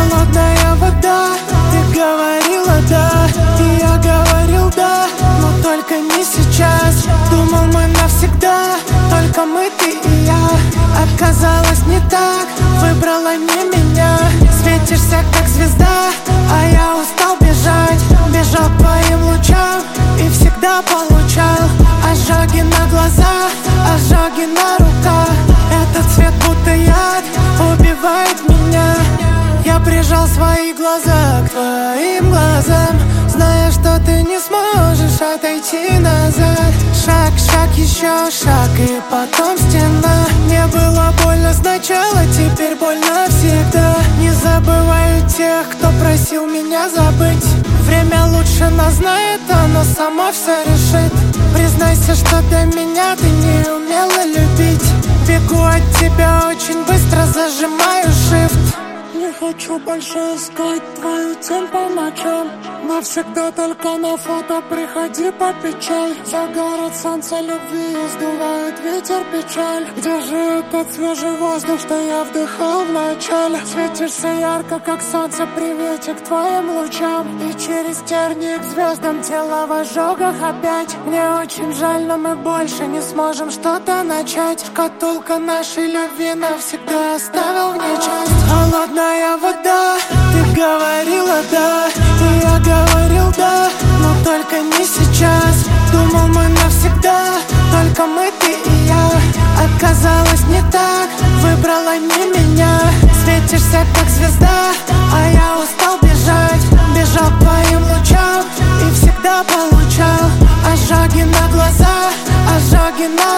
холодная вода. Ты говорила да, и я говорил да, но только не сейчас. Думал мы навсегда, только мы, ты и я. Оказалось не так, выбрала не меня. Светишься как звезда, а я устал бежать. Бежал к твоим лучам и всегда получал ожоги на глазах, ожоги на руках. Этот цвет будто яд убивает меня. Я прижал свои глаза к твоим глазам, зная, что ты не сможешь отойти назад. Шаг, шаг, еще шаг, и потом стена. Мне было больно сначала, теперь больно всегда. Не забываю тех, кто просил меня забыть. Время лучше нас знает, оно само все решит. Признайся, что до меня ты не умела любить. Бегу от тебя очень быстро, зажимаю shift. Не хочу больше искать твою тень по ночам. Навсегда только на фото приходи по печаль. Загорит солнце любви и сдувает ветер печаль. Где же этот свежий воздух, что я вдыхал вначале? Светишься ярко, как солнце, привете к твоим лучам. И через тернии к звездам, тело в ожогах опять. Мне очень жаль, но мы больше не сможем что-то начать. Шкатулка нашей любви навсегда оставил мне часть. Холодная вода, ты говорила да, и я говорил да, но только не сейчас. Думал мы навсегда, только мы, ты и я. Оказалось не так, выбрала не меня. Светишься как звезда, а я устал бежать. Бежал к твоим лучам и всегда получал ожоги на глазах, ожоги на